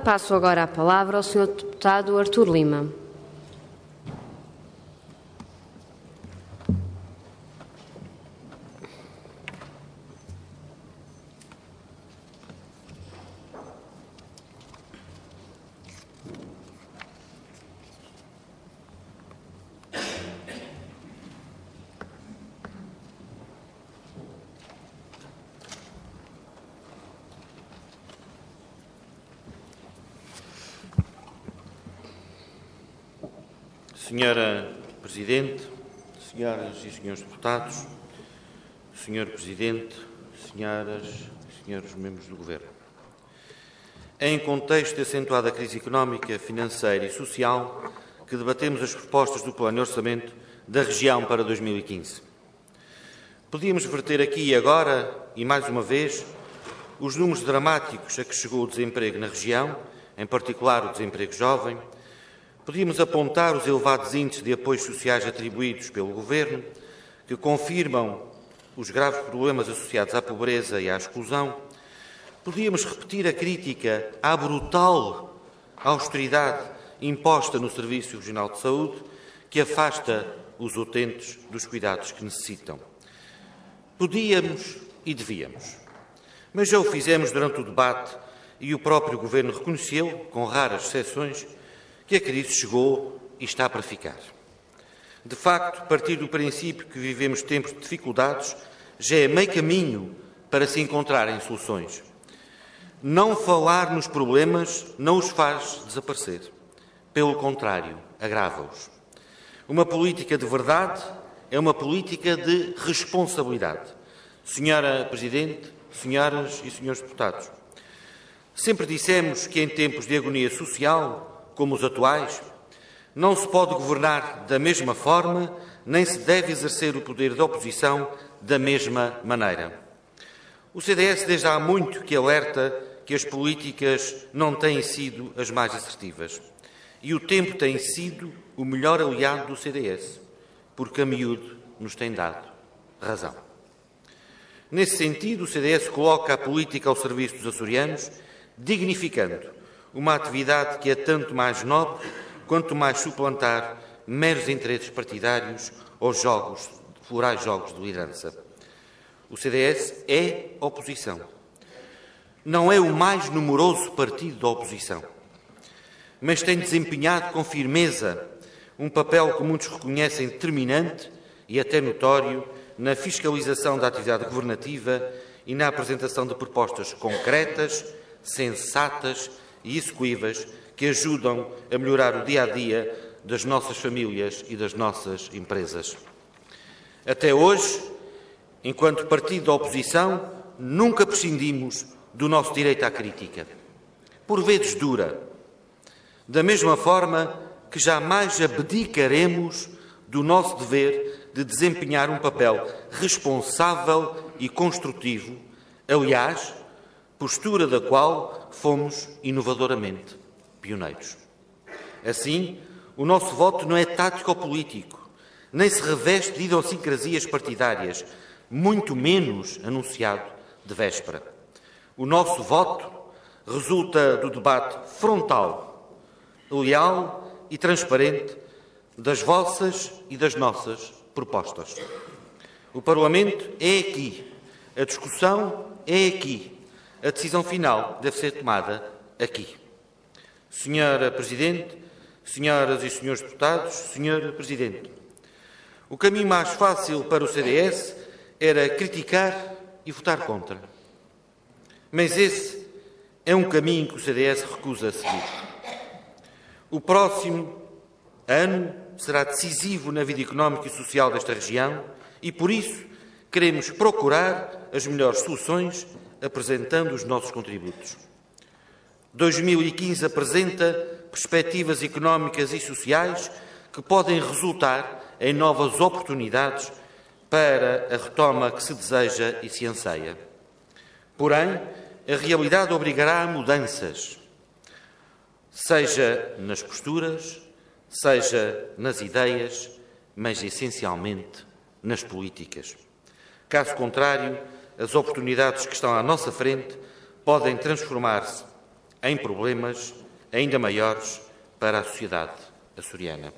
Passo agora a palavra ao Sr. Deputado Artur Lima. Senhora Presidente, senhoras e senhores deputados, Senhor Presidente, senhoras e senhores membros do Governo. Em contexto de acentuada crise económica, financeira e social, que debatemos as propostas do Plano de Orçamento da região para 2015. Podíamos verter aqui e agora, e mais uma vez, os números dramáticos a que chegou o desemprego na região, em particular o desemprego jovem. Podíamos apontar os elevados índices de apoios sociais atribuídos pelo Governo, que confirmam os graves problemas associados à pobreza e à exclusão. Podíamos repetir a crítica à brutal austeridade imposta no Serviço Regional de Saúde, que afasta os utentes dos cuidados que necessitam. Podíamos e devíamos, mas já o fizemos durante o debate e o próprio Governo reconheceu, com raras exceções, que a crise chegou e está para ficar. De facto, partir do princípio que vivemos tempos de dificuldades já é meio caminho para se encontrarem soluções. Não falar nos problemas não os faz desaparecer. Pelo contrário, agrava-os. Uma política de verdade é uma política de responsabilidade. Senhora Presidente, senhoras e senhores deputados, sempre dissemos que em tempos de agonia social, como os atuais, não se pode governar da mesma forma, nem se deve exercer o poder de oposição da mesma maneira. O CDS desde há muito que alerta que as políticas não têm sido as mais assertivas. E o tempo tem sido o melhor aliado do CDS, porque a miúdo nos tem dado razão. Nesse sentido, o CDS coloca a política ao serviço dos açorianos, dignificando uma atividade que é tanto mais nobre quanto mais suplantar meros interesses partidários ou florais jogos de liderança. O CDS é oposição. Não é o mais numeroso partido da oposição, mas tem desempenhado com firmeza um papel que muitos reconhecem determinante e até notório na fiscalização da atividade governativa e na apresentação de propostas concretas, sensatas e execuíveis que ajudam a melhorar o dia-a-dia das nossas famílias e das nossas empresas. Até hoje, enquanto partido da oposição, nunca prescindimos do nosso direito à crítica, por vezes dura, da mesma forma que jamais abdicaremos do nosso dever de desempenhar um papel responsável e construtivo, aliás, postura da qual fomos inovadoramente pioneiros. Assim, o nosso voto não é tático ou político, nem se reveste de idiosincrasias partidárias, muito menos anunciado de véspera. O nosso voto resulta do debate frontal, leal e transparente das vossas e das nossas propostas. O Parlamento é aqui, a discussão é aqui. A decisão final deve ser tomada aqui. Senhora Presidente, senhoras e senhores deputados, Senhor Presidente, o caminho mais fácil para o CDS era criticar e votar contra. Mas esse é um caminho que o CDS recusa a seguir. O próximo ano será decisivo na vida económica e social desta região e, por isso, queremos procurar as melhores soluções apresentando os nossos contributos. 2015 apresenta perspectivas económicas e sociais que podem resultar em novas oportunidades para a retoma que se deseja e se anseia. Porém, a realidade obrigará a mudanças, seja nas posturas, seja nas ideias, mas essencialmente nas políticas. Caso contrário, as oportunidades que estão à nossa frente podem transformar-se em problemas ainda maiores para a sociedade açoriana.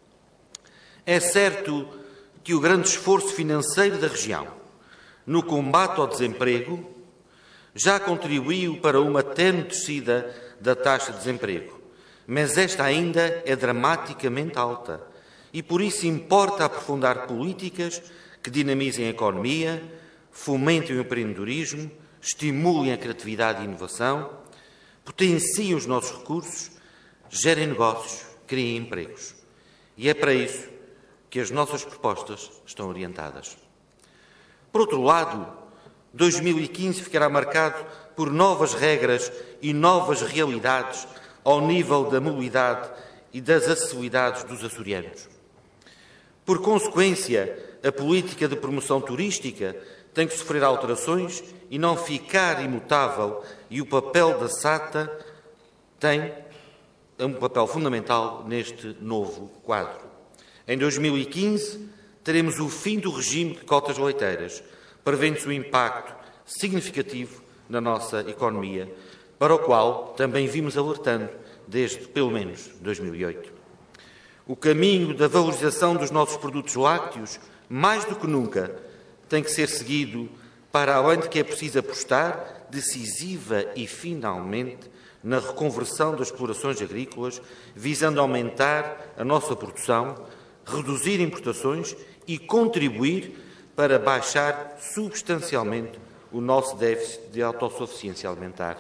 É certo que o grande esforço financeiro da região no combate ao desemprego já contribuiu para uma tenue descida da taxa de desemprego, mas esta ainda é dramaticamente alta e por isso importa aprofundar políticas que dinamizem a economia, fomentem o empreendedorismo, estimulem a criatividade e a inovação, potenciem os nossos recursos, gerem negócios, criem empregos. E é para isso que as nossas propostas estão orientadas. Por outro lado, 2015 ficará marcado por novas regras e novas realidades ao nível da mobilidade e das acessibilidades dos açorianos. Por consequência, a política de promoção turística tem que sofrer alterações e não ficar imutável, e o papel da SATA tem um papel fundamental neste novo quadro. Em 2015, teremos o fim do regime de cotas leiteiras, prevendo-se um impacto significativo na nossa economia, para o qual também vimos alertando desde, pelo menos, 2008. O caminho da valorização dos nossos produtos lácteos, mais do que nunca, tem que ser seguido, para além de que é preciso apostar decisiva e finalmente na reconversão das explorações agrícolas, visando aumentar a nossa produção, reduzir importações e contribuir para baixar substancialmente o nosso déficit de autossuficiência alimentar.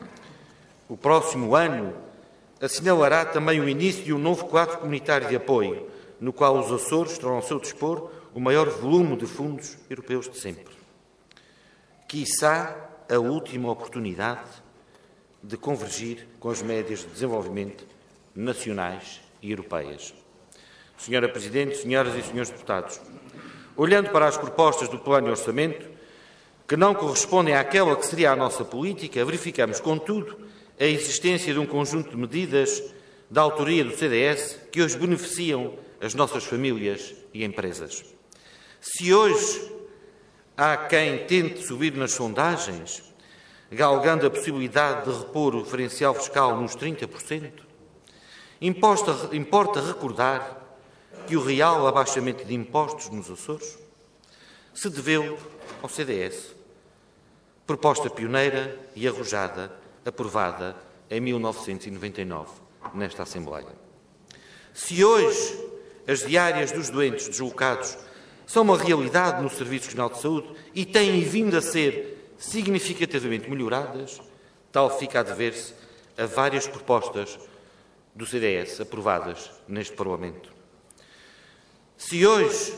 O próximo ano assinalará também o início de um novo quadro comunitário de apoio, no qual os Açores terão ao seu dispor o maior volume de fundos europeus de sempre. Quiçá a última oportunidade de convergir com as médias de desenvolvimento nacionais e europeias. Senhora Presidente, senhoras e senhores deputados, olhando para as propostas do Plano de Orçamento, que não correspondem àquela que seria a nossa política, verificamos, contudo, a existência de um conjunto de medidas da autoria do CDS que hoje beneficiam as nossas famílias e empresas. Se hoje há quem tente subir nas sondagens, galgando a possibilidade de repor o diferencial fiscal nos 30%, importa recordar que o real abaixamento de impostos nos Açores se deveu ao CDS, proposta pioneira e arrojada, aprovada em 1999, nesta Assembleia. Se hoje as diárias dos doentes deslocados são uma realidade no Serviço Regional de Saúde e têm vindo a ser significativamente melhoradas, tal fica a dever-se a várias propostas do CDS aprovadas neste Parlamento. Se hoje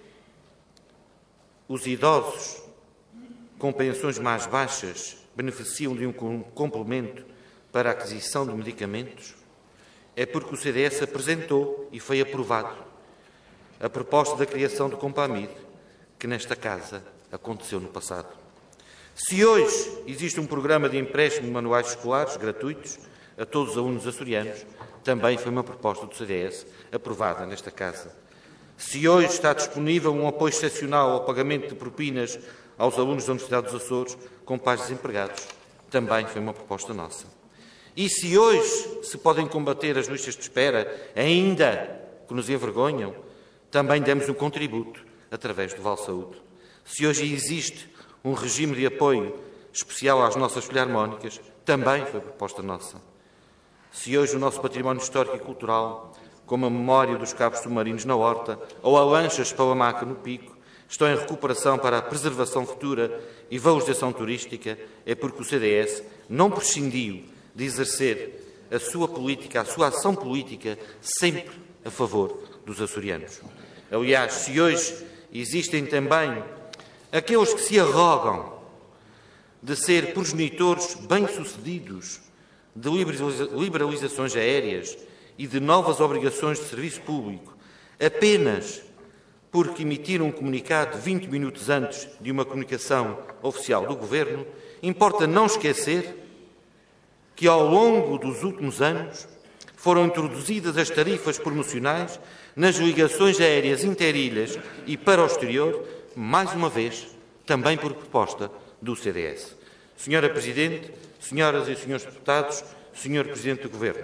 os idosos com pensões mais baixas beneficiam de um complemento para a aquisição de medicamentos, é porque o CDS apresentou e foi aprovado a proposta da criação do Compamid, que nesta Casa aconteceu no passado. Se hoje existe um programa de empréstimo de manuais escolares gratuitos a todos os alunos açorianos, também foi uma proposta do CDS aprovada nesta Casa. Se hoje está disponível um apoio excepcional ao pagamento de propinas aos alunos da Universidade dos Açores com pais desempregados, também foi uma proposta nossa. E se hoje se podem combater as listas de espera, ainda que nos envergonham, também demos um contributo através do Val Saúde. Se hoje existe um regime de apoio especial às nossas filharmónicas, também foi proposta nossa. Se hoje o nosso património histórico e cultural, como a memória dos cabos submarinos na Horta ou a lancha Espalamaca no Pico, estão em recuperação para a preservação futura e valorização turística, é porque o CDS não prescindiu de exercer a sua política, a sua ação política, sempre a favor dos açorianos. Aliás, se hoje existem também aqueles que se arrogam de ser progenitores bem-sucedidos de liberalizações aéreas e de novas obrigações de serviço público, apenas porque emitiram um comunicado 20 minutos antes de uma comunicação oficial do Governo, importa não esquecer que ao longo dos últimos anos foram introduzidas as tarifas promocionais nas ligações aéreas interilhas e para o exterior, mais uma vez, também por proposta do CDS. Senhora Presidente, senhoras e senhores deputados, Senhor Presidente do Governo.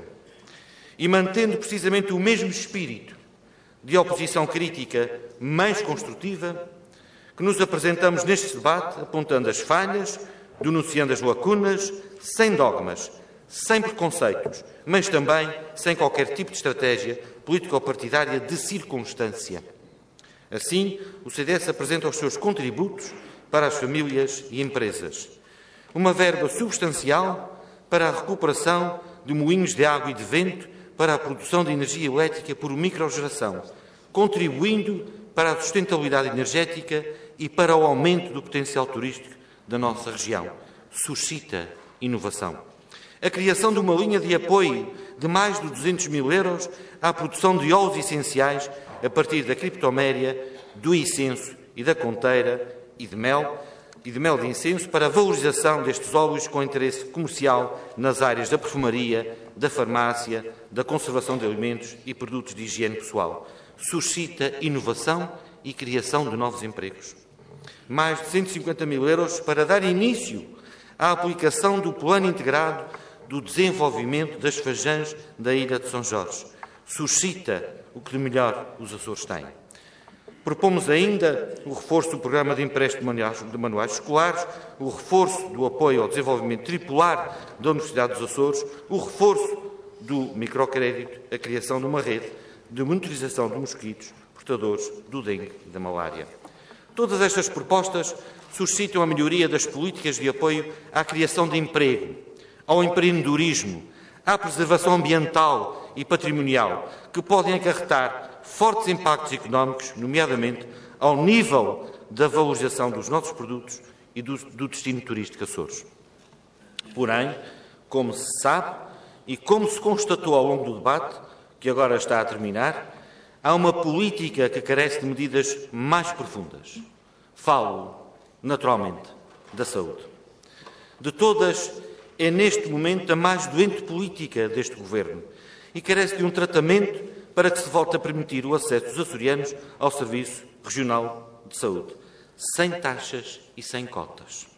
E mantendo precisamente o mesmo espírito de oposição crítica, mas construtiva, que nos apresentamos neste debate, apontando as falhas, denunciando as lacunas, sem dogmas, sem preconceitos, mas também sem qualquer tipo de estratégia político-partidária de circunstância. Assim, o CDS apresenta os seus contributos para as famílias e empresas. Uma verba substancial para a recuperação de moinhos de água e de vento para a produção de energia elétrica por microgeração, contribuindo para a sustentabilidade energética e para o aumento do potencial turístico da nossa região. Suscita inovação. A criação de uma linha de apoio de mais de 200 mil euros à produção de óleos essenciais a partir da criptoméria, do incenso e da conteira e de mel de incenso para a valorização destes óleos com interesse comercial nas áreas da perfumaria, da farmácia, da conservação de alimentos e produtos de higiene pessoal. Suscita inovação e criação de novos empregos. Mais de 150 mil euros para dar início à aplicação do Plano Integrado do Desenvolvimento das Fajãs da Ilha de São Jorge. Suscita o que de melhor os Açores têm. Propomos ainda o reforço do programa de empréstimo de manuais escolares, o reforço do apoio ao desenvolvimento tripular da Universidade dos Açores, o reforço do microcrédito, a criação de uma rede de monitorização de mosquitos portadores do dengue e da malária. Todas estas propostas suscitam a melhoria das políticas de apoio à criação de emprego, ao empreendedorismo, à preservação ambiental e patrimonial, que podem acarretar fortes impactos económicos, nomeadamente ao nível da valorização dos nossos produtos e do destino turístico Açores. Porém, como se sabe e como se constatou ao longo do debate, que agora está a terminar, há uma política que carece de medidas mais profundas. Falo, naturalmente, da saúde. De todas, é neste momento a mais doente política deste Governo e carece de um tratamento para que se volte a permitir o acesso dos açorianos ao Serviço Regional de Saúde, sem taxas e sem cotas.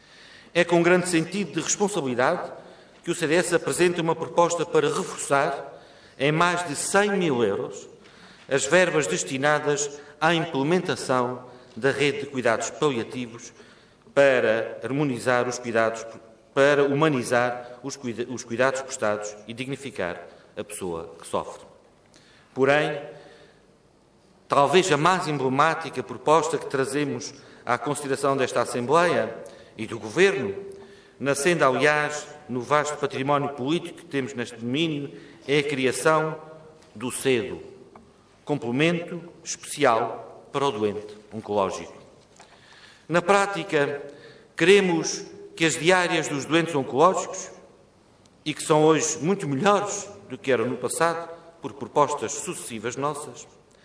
É com grande sentido de responsabilidade que o CDS apresenta uma proposta para reforçar, em mais de 100 mil euros, as verbas destinadas à implementação da rede de cuidados paliativos para harmonizar os cuidados, para humanizar os cuidados prestados e dignificar a pessoa que sofre. Porém, talvez a mais emblemática proposta que trazemos à consideração desta Assembleia e do Governo, nascendo, aliás, no vasto património político que temos neste domínio, é a criação do CEDO, complemento especial para o doente oncológico. Na prática, queremos que as diárias dos doentes oncológicos, e que são hoje muito melhores do que eram no passado, por propostas sucessivas nossas,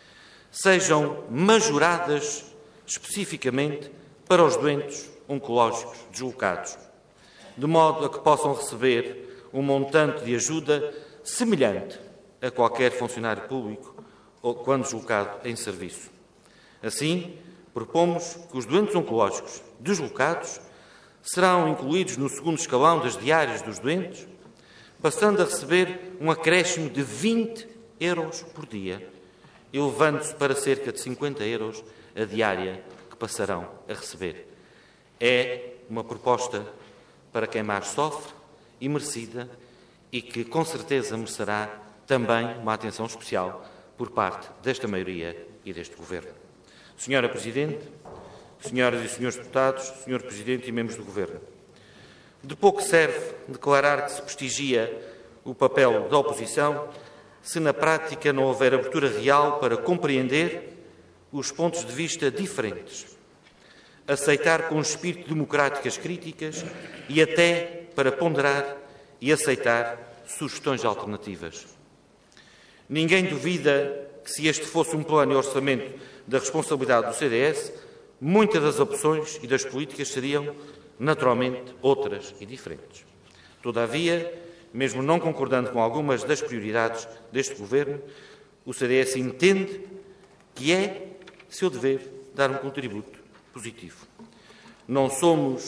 sejam majoradas especificamente para os doentes oncológicos deslocados, de modo a que possam receber um montante de ajuda semelhante a qualquer funcionário público ou quando deslocado em serviço. Assim, propomos que os doentes oncológicos deslocados serão incluídos no segundo escalão das diárias dos doentes, passando a receber um acréscimo de 20 euros por dia, elevando-se para cerca de 50 euros a diária que passarão a receber. É uma proposta para quem mais sofre e merecida e que, com certeza, merecerá também uma atenção especial por parte desta maioria e deste Governo. Senhora Presidente, senhoras e senhores deputados, Senhor Presidente e membros do Governo, de pouco serve declarar que se prestigia o papel da oposição se na prática não houver abertura real para compreender os pontos de vista diferentes, aceitar com espírito democrático as críticas e até para ponderar e aceitar sugestões alternativas. Ninguém duvida que, se este fosse um plano e orçamento da responsabilidade do CDS, muitas das opções e das políticas seriam, naturalmente, outras e diferentes. Todavia, mesmo não concordando com algumas das prioridades deste Governo, o CDS entende que é seu dever dar um contributo positivo. Não somos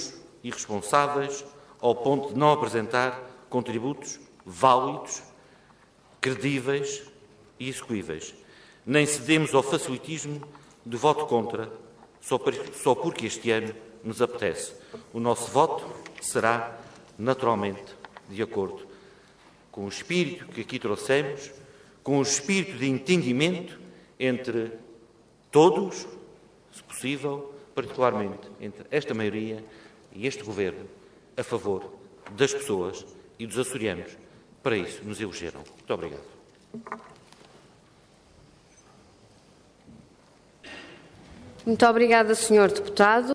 irresponsáveis ao ponto de não apresentar contributos válidos, credíveis e execuíveis. Nem cedemos ao facilitismo de voto contra, só porque este ano nos apetece. O nosso voto será, naturalmente, de acordo com o espírito que aqui trouxemos, com o espírito de entendimento entre todos, se possível, particularmente entre esta maioria e este Governo, a favor das pessoas e dos açorianos. Para isso nos elegeram. Muito obrigado. Muito obrigada, Sr. Deputado.